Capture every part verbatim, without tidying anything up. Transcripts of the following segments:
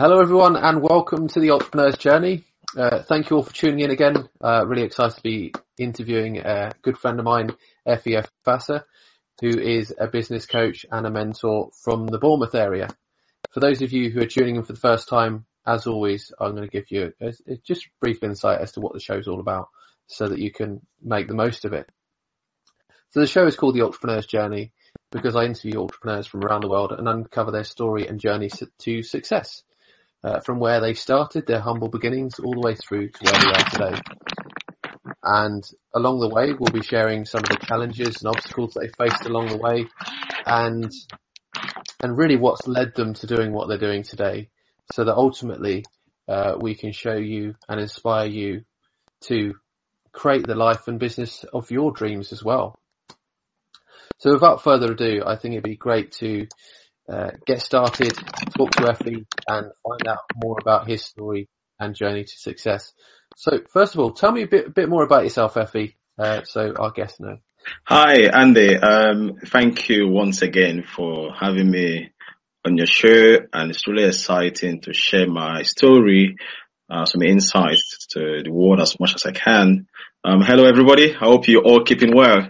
Hello everyone and welcome to the Entrepreneur's Journey. Uh, thank you all for tuning in again. Uh, really excited to be interviewing a good friend of mine, Effie Efasa, who is a business coach and a mentor from the Bournemouth area. For those of you who are tuning in for the first time, as always, I'm going to give you a, a, just a brief insight as to what the show's all about so that you can make the most of it. So the show is called The Entrepreneur's Journey because I interview entrepreneurs from around the world and uncover their story and journey to success. Uh, from where they started, their humble beginnings, all the way through to where they are today. And along the way, we'll be sharing some of the challenges and obstacles they faced along the way, and and really what's led them to doing what they're doing today, so that ultimately uh, we can show you and inspire you to create the life and business of your dreams as well. So without further ado, I think it'd be great to Uh, get started, talk to Effie and find out more about his story and journey to success. So first of all, tell me a bit, a bit more about yourself, Effie, uh, so our guests know. Hi, Andy. Um, thank you once again for having me on your show, and it's really exciting to share my story, uh, some insights to the world as much as I can. Um, hello, everybody. I hope you're all keeping well.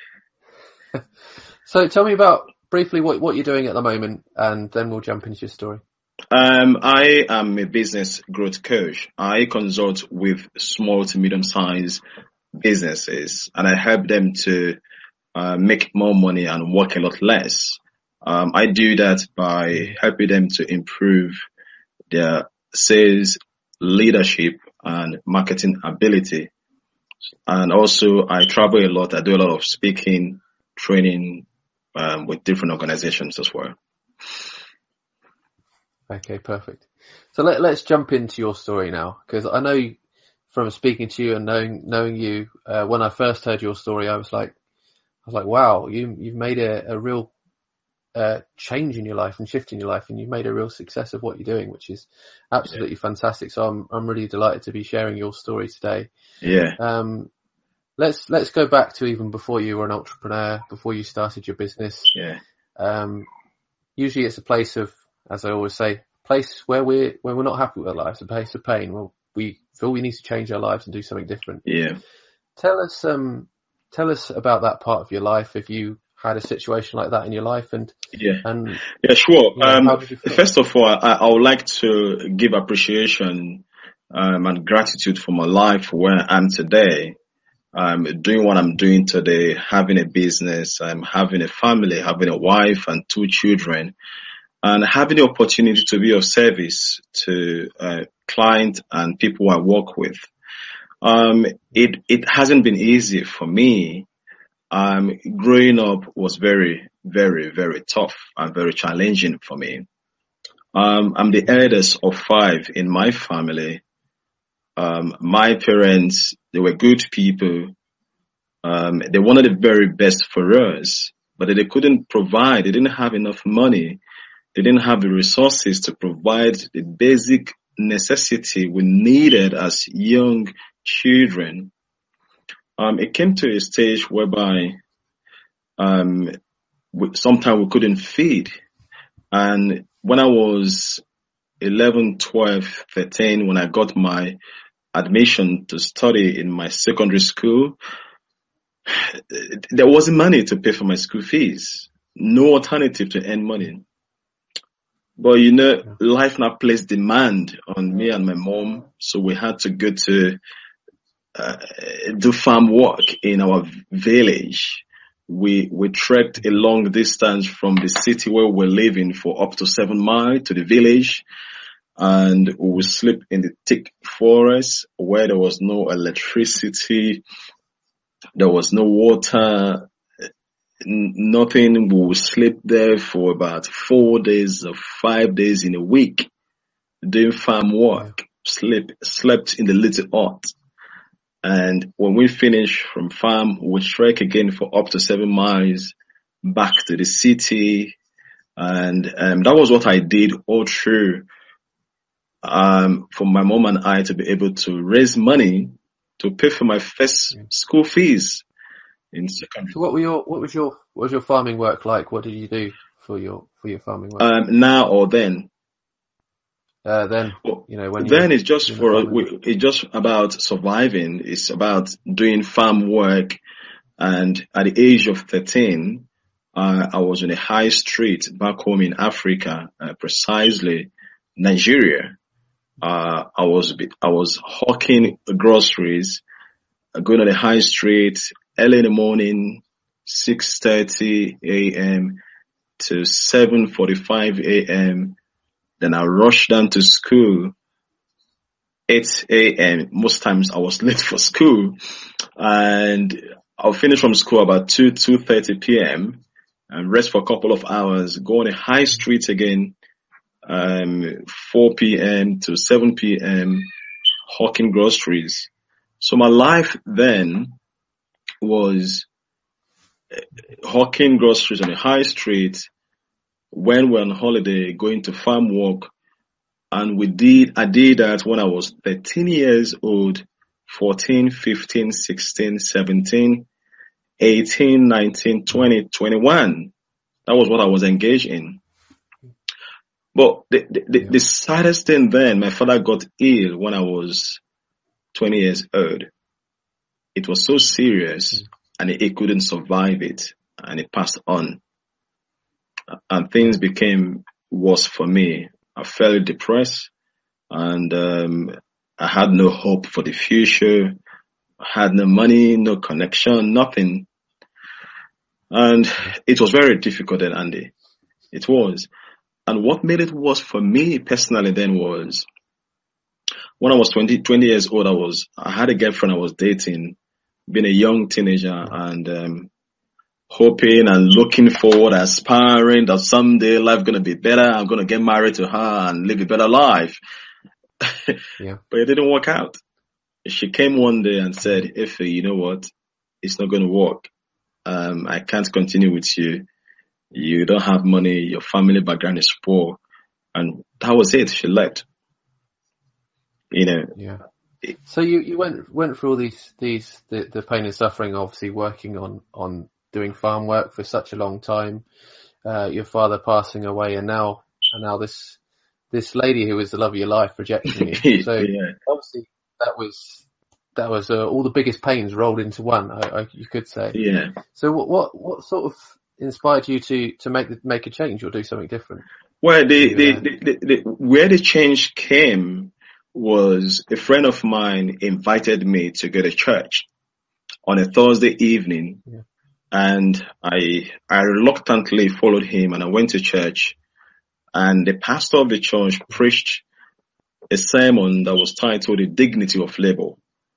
So tell me about briefly what, what you're doing at the moment, and then we'll jump into your story. Um, I am a business growth coach. I consult with small to medium-sized businesses, and I help them to uh, make more money and work a lot less. Um, I do that by helping them to improve their sales, leadership, and marketing ability. And also, I travel a lot. I do a lot of speaking, training, Um, with different organizations as well. Okay, perfect. So let, let's jump into your story now, because I know from speaking to you and knowing knowing you, uh, when I first heard your story, I was like, I was like, wow, you you've made a, a real uh, change in your life and shift in your life, and you've made a real success of what you're doing, which is absolutely yeah. fantastic. So I'm I'm really delighted to be sharing your story today. Yeah. Um, Let's let's go back to even before you were an entrepreneur, before you started your business. Yeah. Um, usually it's a place of, as I always say, a place where we're where we're not happy with our lives, a place of pain. Well, we feel we need to change our lives and do something different. Yeah. Tell us um tell us about that part of your life, if you had a situation like that in your life, and yeah and yeah sure. You know, um how did you feel? First of all, I, I would like to give appreciation um and gratitude for my life where I am today. I'm doing what I'm doing today, having a business, I'm having a family, having a wife and two children, and having the opportunity to be of service to uh, clients and people I work with. Um, it, it hasn't been easy for me. Um, growing up was very, very, very tough and very challenging for me. Um, I'm the eldest of five in my family. Um, my parents, they were good people. Um, they wanted the very best for us, but they couldn't provide. They didn't have enough money. They didn't have the resources to provide the basic necessity we needed as young children. Um, it came to a stage whereby um, we, sometimes we couldn't feed. And when I was eleven, twelve, thirteen, when I got my admission to study in my secondary school, there wasn't money to pay for my school fees. No alternative to earn money. But, you know, life now placed demand on me and my mom. So we had to go to uh, do farm work in our village. We, we trekked a long distance from the city where we were living for up to seven miles to the village. And we would sleep in the thick forest where there was no electricity. There was no water, nothing. We would sleep there for about four days or five days in a week, doing farm work, sleep, slept in the little hut. And when we finished from farm, we would trek again for up to seven miles back to the city. And um, that was what I did all through um, for my mom and I to be able to raise money to pay for my first school fees in secondary. So what were your what was your what was your farming work like? What did you do for your for your farming work? Um, now or then? uh, then, Well, you know, when then you it's just in the for farming? it's just about surviving. It's about doing farm work. And at the age of thirteen, uh, I was on a high street back home in Africa, uh, precisely Nigeria. Uh, I was I was hawking groceries, uh, going on the high street early in the morning, six thirty a.m. to seven forty-five a.m. Then I rushed down to school, eight a.m. Most times I was late for school, and I'll finish from school about two, two thirty p.m. and rest for a couple of hours, go on a high street again, um, four p.m. to seven p.m. hawking groceries. So my life then was hawking groceries on a high street, when we're on holiday, going to farm work. And we did, I did that when I was thirteen years old, fourteen, fifteen, sixteen, seventeen, eighteen, nineteen, twenty, twenty-one. That was what I was engaged in. But the, the, the, Yeah. the saddest thing then, my father got ill when I was twenty years old. It was so serious, and he couldn't survive it, and he passed on. And things became worse for me. I felt depressed, and um, I had no hope for the future. I had no money, no connection, nothing. And it was very difficult then, Andy. It was. And what made it worse for me personally then was, when I was twenty, twenty years old, I was, I had a girlfriend I was dating, being a young teenager, and um, hoping and looking forward, aspiring that someday life gonna be better. I'm gonna get married to her and live a better life. Yeah. But it didn't work out. She came one day and said, "Ife, you know what? It's not gonna work. Um, I can't continue with you. You don't have money. Your family background is poor." And that was it. She left. You know. Yeah. So you, you went went through all these these the, the pain and suffering, obviously working on on doing farm work for such a long time. Uh, your father passing away, and now and now this this lady who was the love of your life rejecting you. So Yeah. obviously that was that was uh, all the biggest pains rolled into one. I, I, you could say. Yeah. So what what what sort of inspired you to to make the, make a change or do something different? Well, the, You, the, uh, the, the, the where the change came was a friend of mine invited me to go to church on a Thursday evening. Yeah. And I, I reluctantly followed him, and I went to church, and the pastor of the church preached a sermon that was titled "The Dignity of Labor."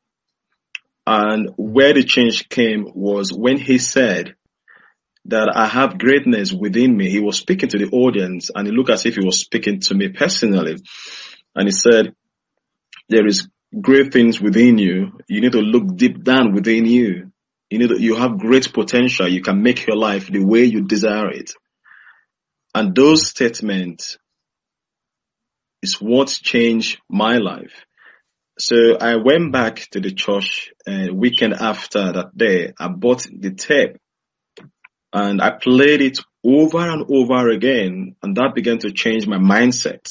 And where the change came was when he said that I have greatness within me. He was speaking to the audience, and it looked as if he was speaking to me personally. And he said, there is great things within you. You need to look deep down within you. You need to, you have great potential. You can make your life the way you desire it. And those statements is what changed my life. So I went back to the church a weekend after that day. I bought the tape and I played it over and over again, and that began to change my mindset.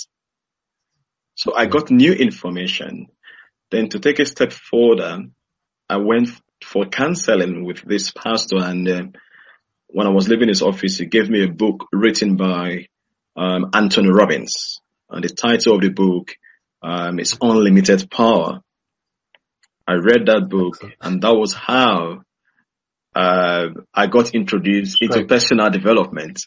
So I got new information. Then to take a step further, I went for counseling with this pastor, and uh, when I was leaving his office, he gave me a book written by um, Anthony Robbins, and the title of the book um, is Unlimited Power. I read that book, and that was how uh, I got introduced into Great. personal development.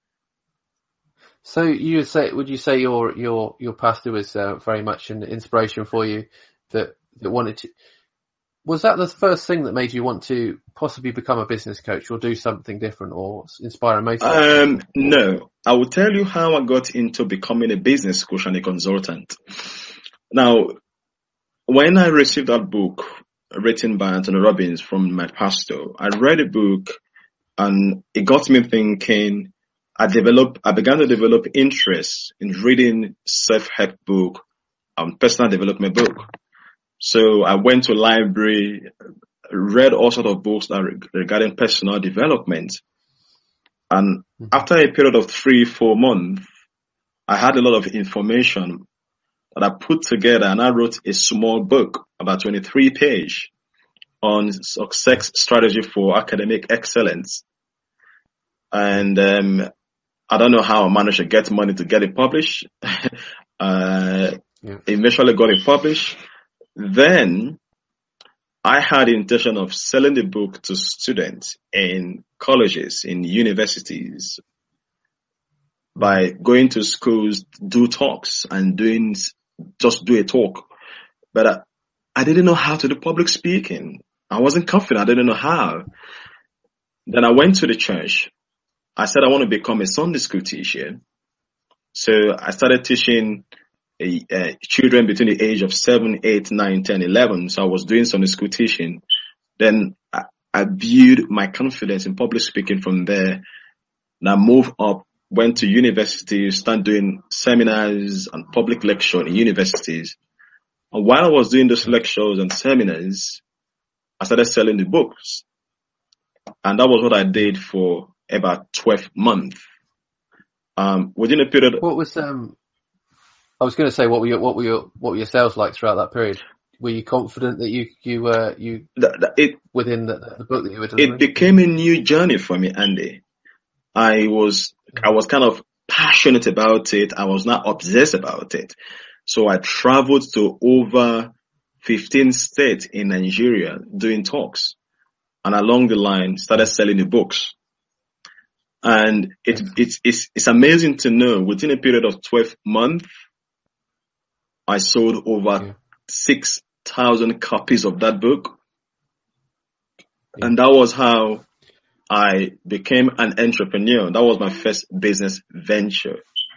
So you would say, would you say your your your pastor was uh, very much an inspiration for you, that that wanted to? Was that the first thing that made you want to possibly become a business coach or do something different or inspire and motivate? Um, no, I will tell you how I got into becoming a business coach and a consultant. Now, when I received that book written by Anthony Robbins from my pastor, I read the book and it got me thinking. I developed, I began to develop interest in reading self-help book and personal development book. So I went to library, read all sorts of books that regarding personal development. And after a period of three, four months, I had a lot of information. that I put together, and I wrote a small book, about twenty-three page, on success strategy for academic excellence. And um, I don't know how I managed to get money to get it published. uh, yeah. Eventually got it published. Then I had the intention of selling the book to students in colleges, in universities, by going to schools, do talks and doing, just do a talk. But I, I didn't know how to do public speaking. I wasn't confident. I didn't know how. Then I went to the church. I said I want to become a Sunday school teacher. So I started teaching uh, children between the age of seven, eight, nine, ten, eleven. So I was doing Sunday school teaching. Then I, I built my confidence in public speaking from there. And I moved up, went to universities, started doing seminars and public lecture in universities. And while I was doing those lectures and seminars, I started selling the books. And that was what I did for about twelve months. Um, within a period. What was, um, I was going to say, what were your, what were your, what were your sales like throughout that period? Were you confident that you, you, uh, you, that, that it, within the, the book that you were delivering? It became a new journey for me, Andy. I was, I was kind of passionate about it. I was not obsessed about it. So I traveled to over fifteen states in Nigeria doing talks, and along the line started selling the books. And it, it's, it's, it's amazing to know within a period of twelve months, I sold over yeah. six thousand copies of that book. Yeah. And that was how I became an entrepreneur. That was my first business venture.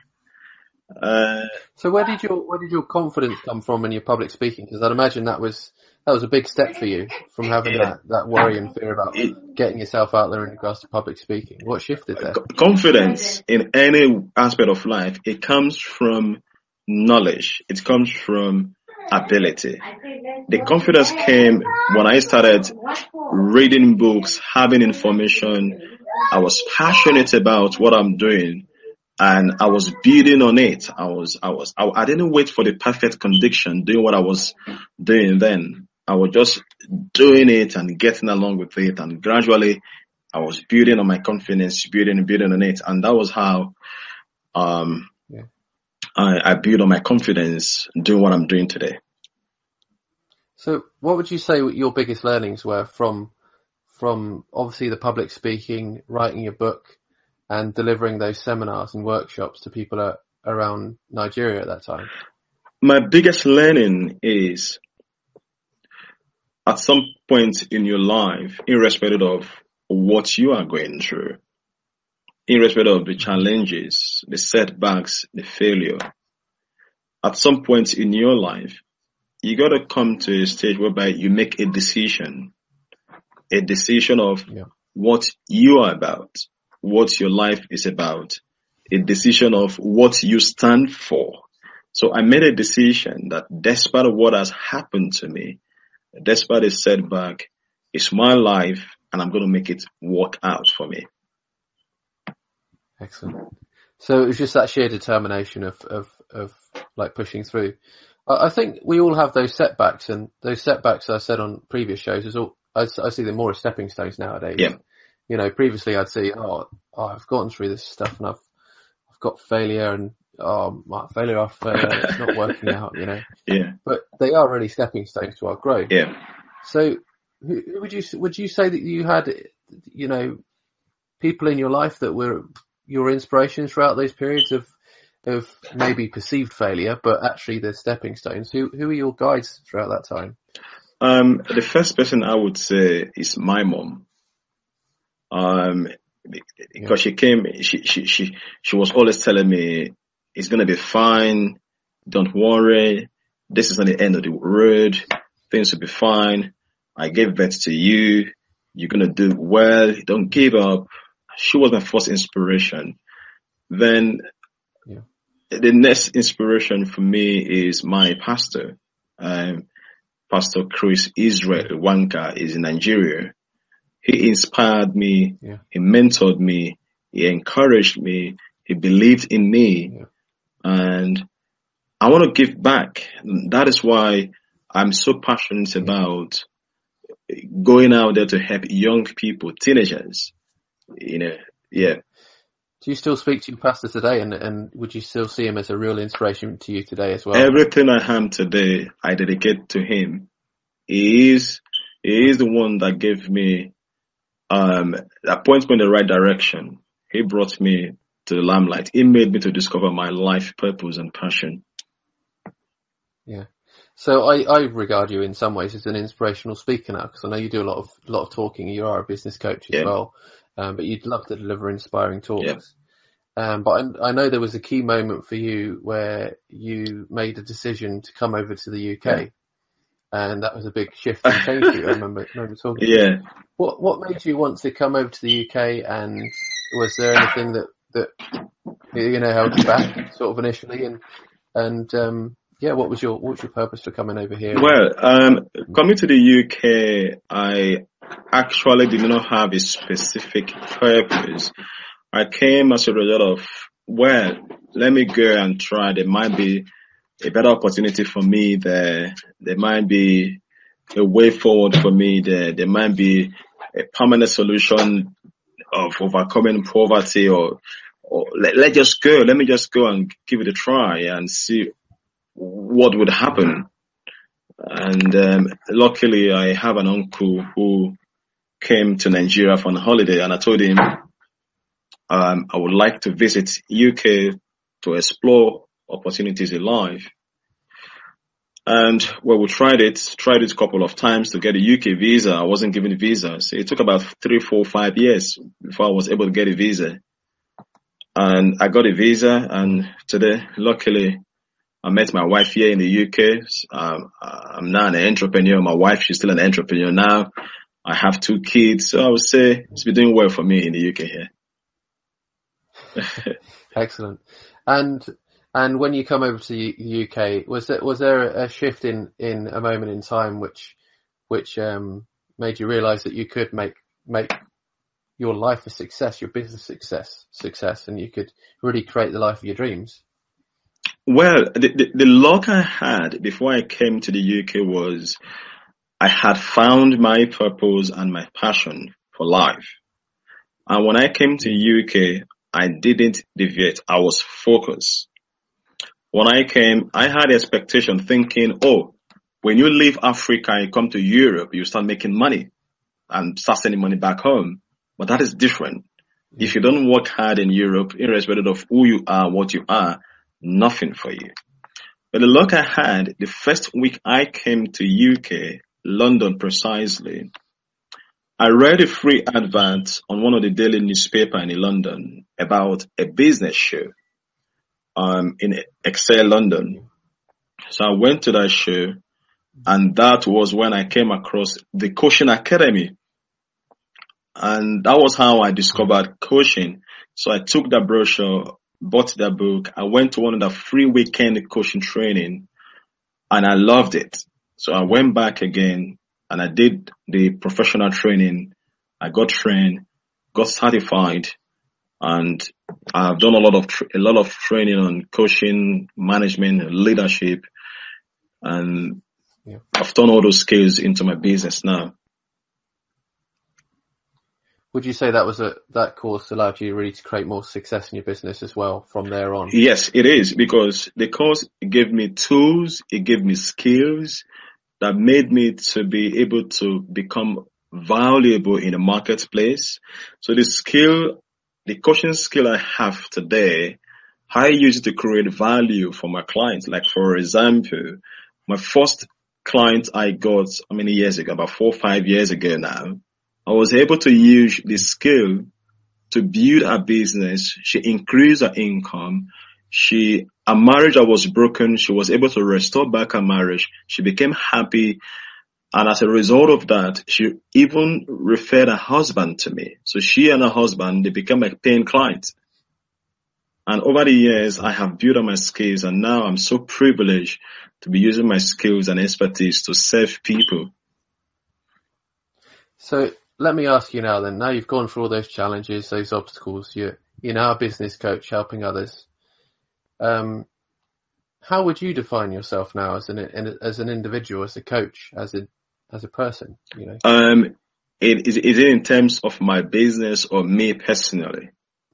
Uh, so where did your where did your confidence come from in your public speaking? Because I'd imagine that was that was a big step for you, from having yeah. that, that worry and fear about it, getting yourself out there in regards to public speaking. What shifted there? Confidence in any aspect of life, it comes from knowledge. It comes from ability. The confidence came when I started reading books, having information. I was passionate about what I'm doing, and I was building on it. I was, I was, I, I didn't wait for the perfect condition doing what I was doing then. I was just doing it and getting along with it, and gradually I was building on my confidence, building and building on it, and that was how um yeah. I, I built on my confidence doing what I'm doing today. So what would you say your biggest learnings were from from obviously the public speaking, writing your book, and delivering those seminars and workshops to people uh, around Nigeria at that time? My biggest learning is, at some point in your life, irrespective of what you are going through, irrespective of the challenges, the setbacks, the failure, at some point in your life, you got to come to a stage whereby you make a decision, a decision of yeah. what you are about, what your life is about, a decision of what you stand for. So I made a decision that despite what has happened to me, despite a setback, it's my life, and I'm going to make it work out for me. Excellent. So it was just that sheer determination of, of, of like pushing through. I think we all have those setbacks, and those setbacks, I said on previous shows, is all, I, I see them more as stepping stones nowadays. Yeah. You know, previously I'd see, oh, oh, I've gotten through this stuff and I've, I've got failure and, oh, my failure after failure, it's not working out, you know. Yeah. But they are really stepping stones to our growth. Yeah. So who, who would you, would you say that you had, you know, people in your life that were your inspirations throughout those periods of, of maybe perceived failure, but actually they're stepping stones? Who, who are your guides throughout that time? Um, the first person I would say is my mom. Um, because she came, she, she, she, she was always telling me, it's going to be fine. Don't worry. This is not the end of the road. Things will be fine. I gave birth to you. You're going to do well. Don't give up. She was my first inspiration. Then yeah. the next inspiration for me is my pastor. Um, Pastor Chris Israel Wanka is in Nigeria. He inspired me. Yeah. He mentored me. He encouraged me. He believed in me. Yeah. And I want to give back. That is why I'm so passionate about going out there to help young people, teenagers. You know, yeah. Do you still speak to your pastor today, and, and would you still see him as a real inspiration to you today as well? Everything I am today, I dedicate to him. He is, he is the one that gave me, um, that points me in the right direction. He brought me to the limelight. He made me to discover my life purpose and passion. Yeah. So I, I regard you in some ways as an inspirational speaker now, because I know you do a lot of, lot of talking. You are a business coach as Yeah. well. Um, but you'd love to deliver inspiring talks. Yeah. Um, but I, I know there was a key moment for you where you made a decision to come over to the U K, Yeah. and that was a big shift and change for you. I remember, remember talking. Yeah. What what made you want to come over to the U K, and was there anything that that you know held you back sort of initially, and and um, yeah, what was your what was your purpose for coming over here? Well, um, coming to the U K, I actually did not have a specific purpose. I came as a result of, well, let me go and try. There might be a better opportunity for me there. There might be a way forward for me there. There might be a permanent solution of overcoming poverty, or, or let, let's just go. Let me just go and give it a try and see what would happen. And um, luckily, I have an uncle who came to Nigeria for a holiday, and I told him um, I would like to visit U K to explore opportunities in life. And well, we tried it, tried it a couple of times to get a U K visa. I wasn't given visas. It took about three, four, five years before I was able to get a visa. And I got a visa, and today, luckily, I met my wife here in the U K. Um, I'm now an entrepreneur. My wife, she's still an entrepreneur now. I have two kids. So I would say it's been doing well for me in the U K here. Excellent. And and when you come over to the U K, was there was there a shift in, in a moment in time which which um, made you realise that you could make make your life a success, your business success success, and you could really create the life of your dreams? Well, the, the, the luck I had before I came to the U K was I had found my purpose and my passion for life. And when I came to U K, I didn't deviate. I was focused. When I came, I had the expectation thinking, oh, when you leave Africa and you come to Europe, you start making money and start sending money back home. But that is different. If you don't work hard in Europe, irrespective of who you are, what you are, nothing for you. But the luck I had, the first week I came to U K, London precisely, I read a free advert on one of the daily newspapers in London about a business show um, in Excel London. So I went to that show, and that was when I came across the Coaching Academy. And that was how I discovered coaching. So I took that brochure, bought that book. I went to one of the free weekend coaching training, and I loved it. So I went back again, and I did the professional training. I got trained, got certified, and I've done a lot of tra- a lot of training on coaching, management, leadership, and Yeah. I've turned all those skills into my business now. Would you say that was a that course allowed you really to create more success in your business as well from there on? Yes, it is, because the course gave me tools, it gave me skills that made me to be able to become valuable in the marketplace. So the skill, the coaching skill I have today, I use it to create value for my clients. Like, for example, my first client I got how many years ago, about four or five years ago now, I was able to use the skill to build a business. She increased her income. She, a marriage that was broken, she was able to restore back her marriage. She became happy. And as a result of that, she even referred her husband to me. So she and her husband, they became like paying clients. And over the years, I have built on my skills, and now I'm so privileged to be using my skills and expertise to serve people. So let me ask you now then, now you've gone through all those challenges, those obstacles, you're, you're now a business coach helping others. Um, how would you define yourself now as an as an individual, as a coach, as a as a person? You know, Um, it, is, is it in terms of my business or me personally?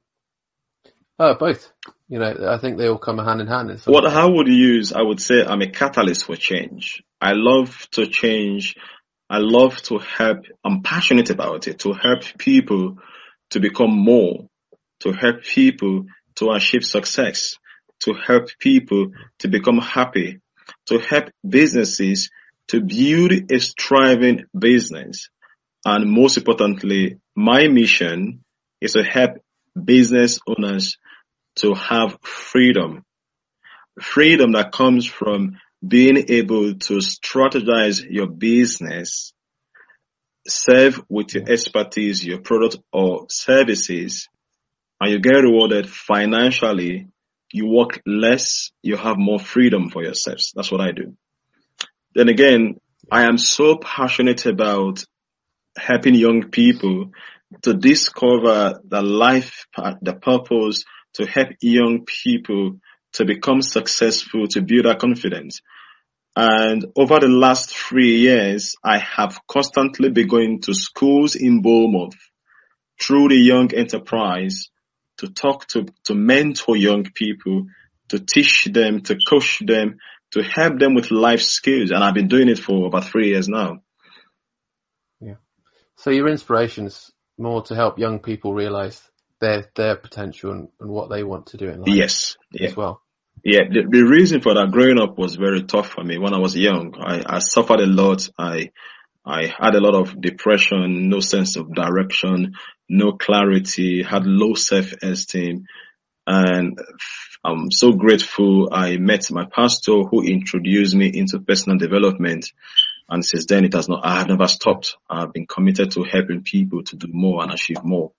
oh, both. You know, I think they all come hand in hand in some What way. I would use, I would say I'm a catalyst for change. I love to change. I love to help. I'm passionate about it, to help people to become more, to help people to achieve success, to help people to become happy, to help businesses to build a thriving business. And most importantly, my mission is to help business owners to have freedom. Freedom that comes from being able to strategize your business, serve with your expertise, your product or services, and you get rewarded financially. You work less, you have more freedom for yourselves. That's what I do. Then again, I am so passionate about helping young people to discover the life, the purpose, to help young people to become successful, to build their confidence. And over the last three years, I have constantly been going to schools in Bournemouth through the Young Enterprise to talk to, to mentor young people, to teach them, to coach them, to help them with life skills. And I've been doing it for about three years now. Yeah. So your inspiration's more to help young people realize their their potential and, and what they want to do in life. Yes. Yeah. As well. Yeah. The, the reason for that, growing up was very tough for me. When I was young, I, I suffered a lot. I, I had a lot of depression, no sense of direction, no clarity, had low self-esteem. And I'm so grateful I met my pastor who introduced me into personal development. And since then, it has not, I have never stopped. I've been committed to helping people to do more and achieve more.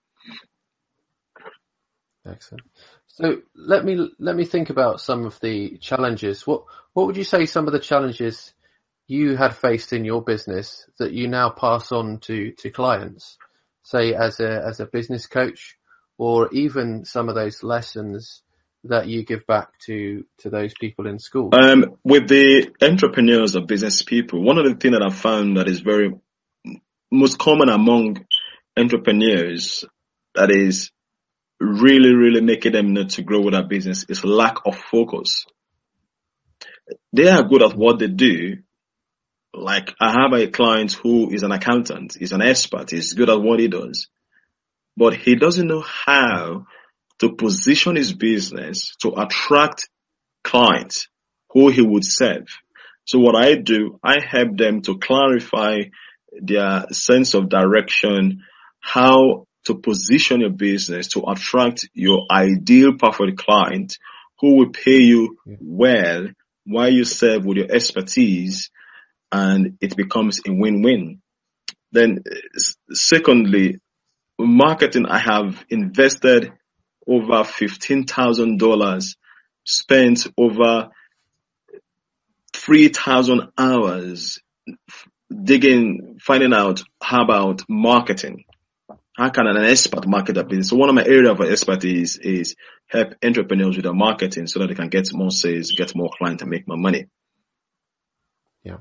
Excellent. So let me, let me think about some of the challenges. What, what would you say some of the challenges you had faced in your business that you now pass on to, to clients, say as a, as a business coach, or even some of those lessons that you give back to, to those people in school? Um, with the entrepreneurs or business people, one of the things that I found that is very most common among entrepreneurs that is really, really making them not to grow with their business is lack of focus. They are good at what they do. Like I have a client who is an accountant, he's an expert, he's good at what he does, but he doesn't know how to position his business to attract clients who he would serve. So what I do, I help them to clarify their sense of direction, how to position your business to attract your ideal perfect client who will pay you well while you serve with your expertise, and it becomes a win-win. Then secondly, marketing, I have invested over fifteen thousand dollars, spent over three thousand hours digging, finding out how about marketing. How can an expert market a business? So one of my areas of expertise is help entrepreneurs with their marketing so that they can get more sales, get more clients, and make more money. Yeah.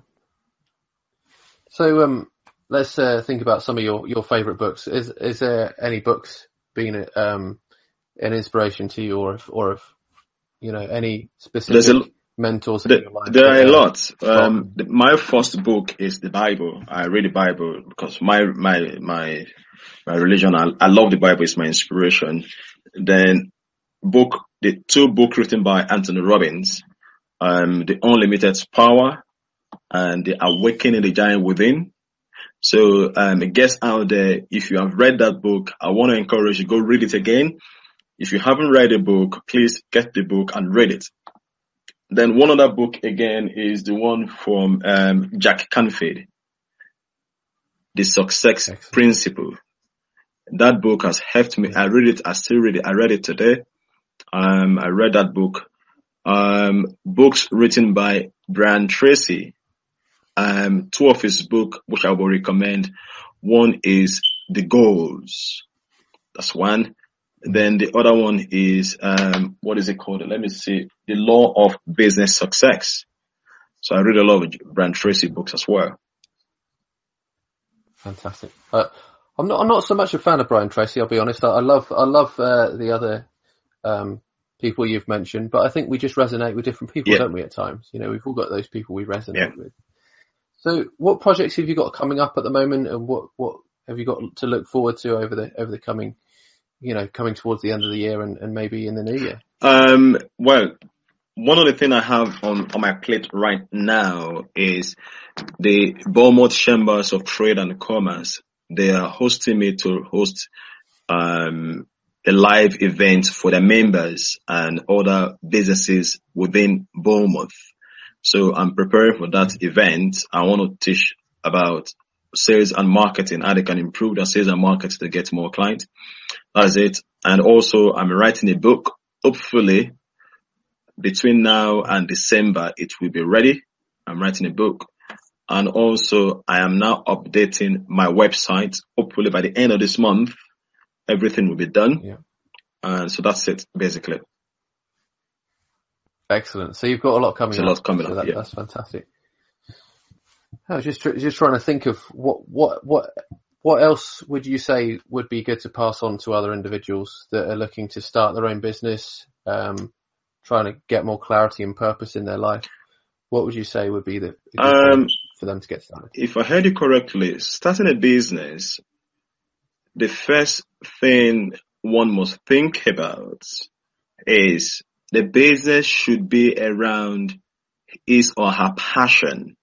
So um, let's uh, think about some of your, your favorite books. Is is there any books being um, an inspiration to you, or if, or if you know any specific a, mentors in there, your life? There are a lot. Um, the, my first book is the Bible. I read the Bible because my my my my religion. I, I love the Bible. It's my inspiration. Then book the two books written by Anthony Robbins, um, The Unlimited Power and The Awakening the Giant Within. So, um, guests out there, if you have read that book, I want to encourage you, go read it again. If you haven't read the book, please get the book and read it. Then one other book again is the one from, um, Jack Canfield, The Success Excellent. Principle. That book has helped me. I read it. I still read it. I read it today. Um, I read that book. Um, books written by Brian Tracy. Um, two of his books, which I will recommend. One is The Goals. That's one. Then the other one is, um, what is it called? Let me see. The Law of Business Success. So I read a lot of Brian Tracy books as well. Fantastic. Uh, I'm not, I'm not so much a fan of Brian Tracy, I'll be honest. I, I love, I love, uh, the other, um, people you've mentioned, but I think we just resonate with different people, Yeah. don't we, at times? You know, we've all got those people we resonate Yeah. with. So what projects have you got coming up at the moment, and what, what have you got to look forward to over the, over the coming, you know, coming towards the end of the year and, and maybe in the new year? Um, well, one of the things I have on, on my plate right now is the Bournemouth Chambers of Trade and Commerce. They are hosting me to host um, a live event for their members and other businesses within Bournemouth. So I'm preparing for that event. I want to teach about sales and marketing, how they can improve their sales and marketing to get more clients. That's it. And also I'm writing a book. Hopefully between now and December, it will be ready. I'm writing a book. And also I am now updating my website. Hopefully by the end of this month, everything will be done. Yeah. And so that's it, basically. Excellent. So you've got a lot coming There's a up. lot coming so up, that, yeah. That's fantastic. I was just tr- just trying to think of what what what what else would you say would be good to pass on to other individuals that are looking to start their own business, um, trying to get more clarity and purpose in their life. What would you say would be the, the good Um, way for them to get started? If I heard you correctly, starting a business, the first thing one must think about is the business should be around his or her passion.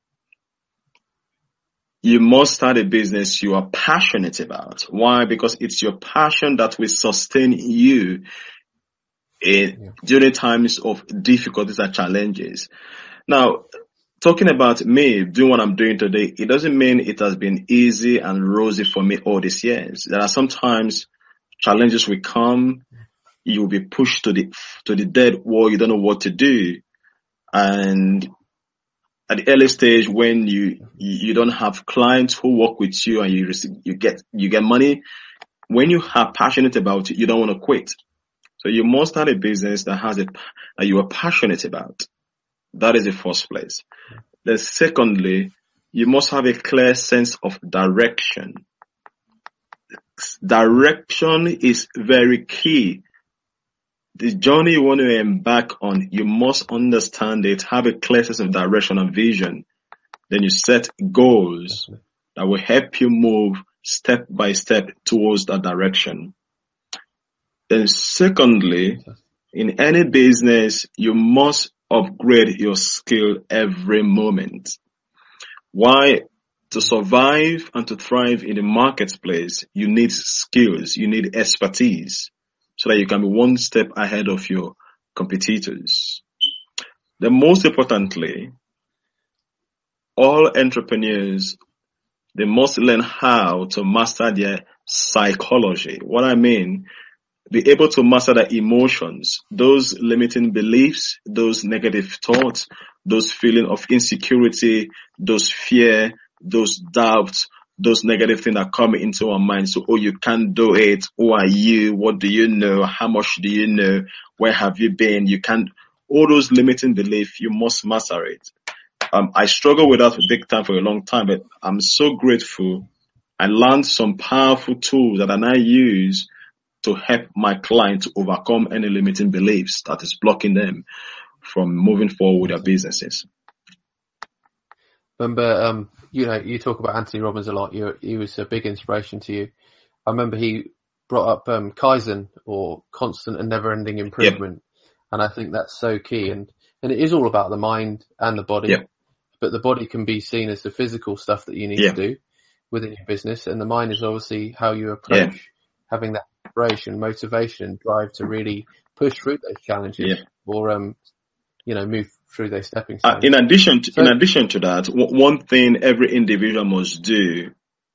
You must start a business you are passionate about. Why? Because it's your passion that will sustain you in, yeah. during times of difficulties and challenges. Now, talking about me doing what I'm doing today, it doesn't mean it has been easy and rosy for me all these years. There are sometimes challenges will come. You'll be pushed to the to the dead wall. You don't know what to do, and at the early stage when you you don't have clients who work with you and you receive, you get you get money, when you are passionate about it, you don't want to quit. So you must start a business that has a that you are passionate about. That is the first place. Then secondly, you must have a clear sense of direction. Direction is very key. The journey you want to embark on, you must understand it, have a clear sense of direction and vision. Then you set goals that will help you move step by step towards that direction. Then secondly, in any business, you must upgrade your skill every moment. Why? To survive and to thrive in the marketplace, you need skills, you need expertise, so that you can be one step ahead of your competitors. Then most importantly, all entrepreneurs, they must learn how to master their psychology. What I mean, be able to master their emotions, those limiting beliefs, those negative thoughts, those feelings of insecurity, those fear, those doubts, those negative things that come into our mind. So, oh, you can't do it. Who are you? What do you know? How much do you know? Where have you been? You can't. All those limiting beliefs, you must master it. Um, I struggled with that big time for a long time, but I'm so grateful. I learned some powerful tools that I now use to help my client to overcome any limiting beliefs that is blocking them from moving forward with their businesses. Remember, um, you know, you talk about Anthony Robbins a lot. You, he was a big inspiration to you. I remember he brought up um, Kaizen, or constant and never-ending improvement, yep. And I think that's so key. And and it is all about the mind and the body, yep. But the body can be seen as the physical stuff that you need yep. to do within your business, and the mind is obviously how you approach yep. having that inspiration, motivation, and drive to really push through those challenges, yep. or um, you know, move through those stepping stones. Uh, in addition, to, so, in addition to that, w- one thing every individual must do,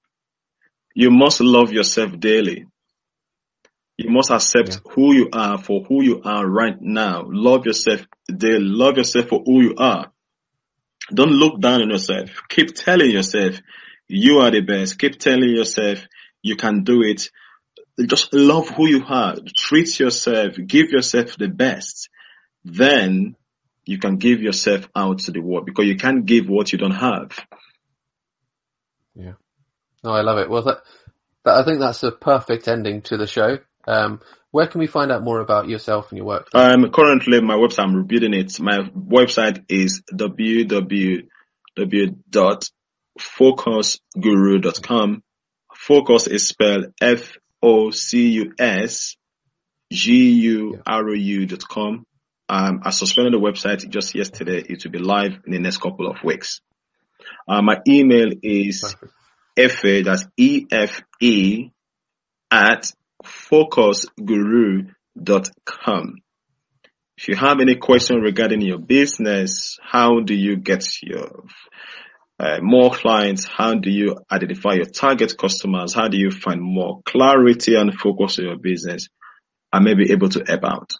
you must love yourself daily. You must accept yeah. who you are for who you are right now. Love yourself daily. Love yourself for who you are. Don't look down on yourself. Keep telling yourself you are the best. Keep telling yourself you can do it. just love who you are, treat yourself, give yourself the best, then you can give yourself out to the world, because you can't give what you don't have. Yeah. No, I love it. Well, that, that, I think that's a perfect ending to the show. Um, where can we find out more about yourself and your work? Um, currently, my website, I'm rebuilding it. My website is w w w dot focus guru dot com. Focus is spelled F O C U S G U R O U dot com. Um, I suspended the website just yesterday. It will be live in the next couple of weeks. Uh, my email is Efe, that's E F E, at focus guru dot com. If you have any question regarding your business, how do you get your uh, more clients? How do you identify your target customers? How do you find more clarity and focus on your business? I may be able to help out.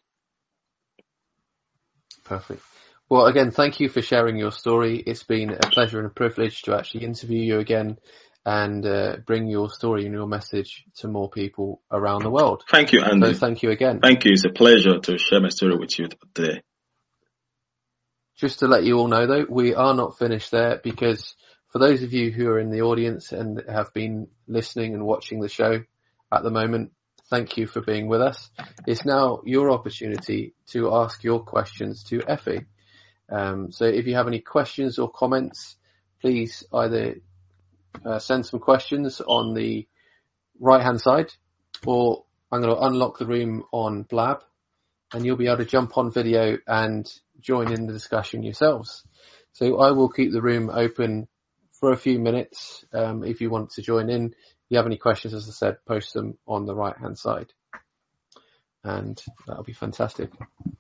Perfect. Well, again, thank you for sharing your story. It's been a pleasure and a privilege to actually interview you again and uh, bring your story and your message to more people around the world. Thank you, Andy. So thank you again. Thank you. It's a pleasure to share my story with you today. Just to let you all know, though, we are not finished there, because for those of you who are in the audience and have been listening and watching the show at the moment, thank you for being with us. It's now your opportunity to ask your questions to Efe. Um, so if you have any questions or comments, please either uh, send some questions on the right-hand side, or I'm going to unlock the room on Blab, and you'll be able to jump on video and join in the discussion yourselves. So I will keep the room open for a few minutes. Um, if you want to join in, if you have any questions, as I said, post them on the right-hand side, and that'll be fantastic.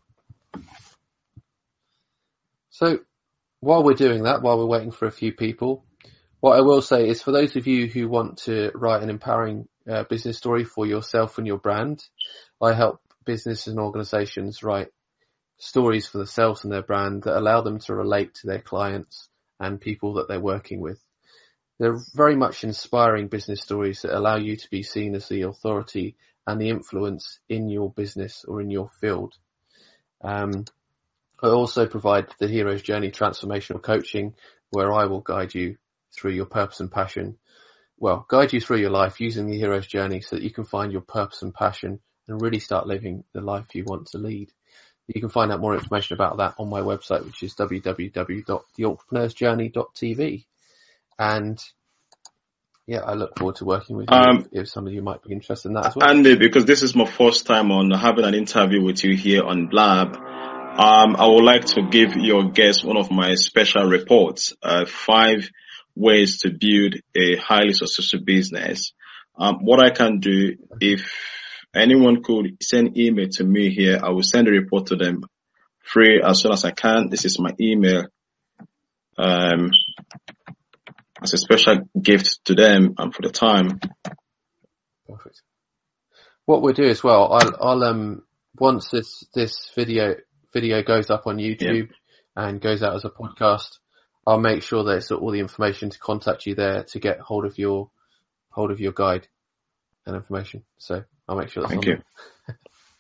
So while we're doing that, while we're waiting for a few people, what I will say is, for those of you who want to write an empowering uh, business story for yourself and your brand, I help businesses and organizations write stories for themselves and their brand that allow them to relate to their clients and people that they're working with. They're very much inspiring business stories that allow you to be seen as the authority and the influence in your business or in your field. Um, I also provide the Hero's Journey Transformational Coaching, where I will guide you through your purpose and passion. Well, guide you through your life using the Hero's Journey so that you can find your purpose and passion and really start living the life you want to lead. You can find out more information about that on my website, which is w w w dot the entrepreneurs journey dot t v. And yeah, I look forward to working with you um, if, if some of you might be interested in that as well. Andy, because this is my first time on having an interview with you here on Blab, um, I would like to give your guest one of my special reports, uh, five ways to build a highly successful business. Um, what I can do, if anyone could send email to me here, I will send a report to them free as soon as I can. This is my email. Um, as a special gift to them and for the time. Perfect. What we'll do as well, I'll, I'll um once this this video video goes up on YouTube yeah. and goes out as a podcast, I'll make sure that it's all the information to contact you there to get hold of your hold of your guide and information. So I'll make sure that's Thank on you. there.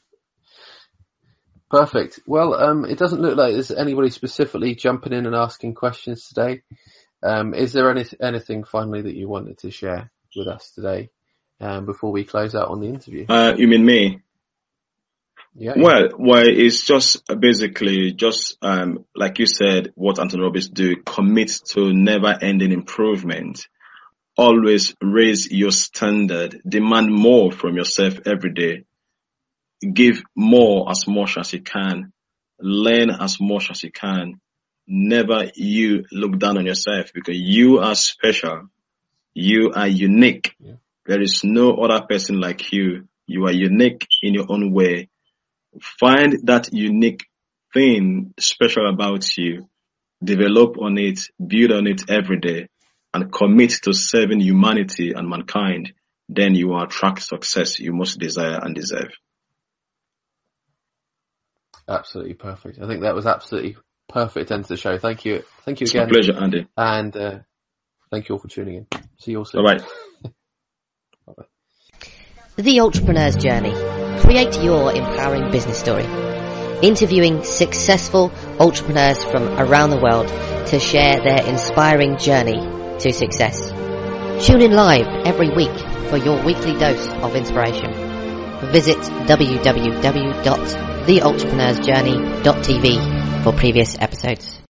Perfect. Well, um, it doesn't look like there's anybody specifically jumping in and asking questions today. Um, is there any, anything finally that you wanted to share with us today um, before we close out on the interview? Uh, you mean me? Yeah. Well, well, it's just basically just um, like you said, what Anthony Robbins do: commit to never-ending improvement. Always raise your standard. Demand more from yourself every day. Give more as much as you can. Learn as much as you can. Never you look down on yourself, because you are special. You are unique. Yeah. There is no other person like you. You are unique in your own way. Find that unique thing special about you. Develop on it. Build on it every day. And commit to serving humanity and mankind. Then you will attract success you most desire and deserve. Absolutely perfect. I think that was absolutely perfect end to the show. Thank you. Thank you It's again. my pleasure, Andy. And uh, thank you all for tuning in. See you all soon. Bye-bye. Bye-bye. The Entrepreneur's Journey. Create your empowering business story. Interviewing successful entrepreneurs from around the world to share their inspiring journey to success. Tune in live every week for your weekly dose of inspiration. Visit w w w dot the entrepreneurs journey dot t v for previous episodes.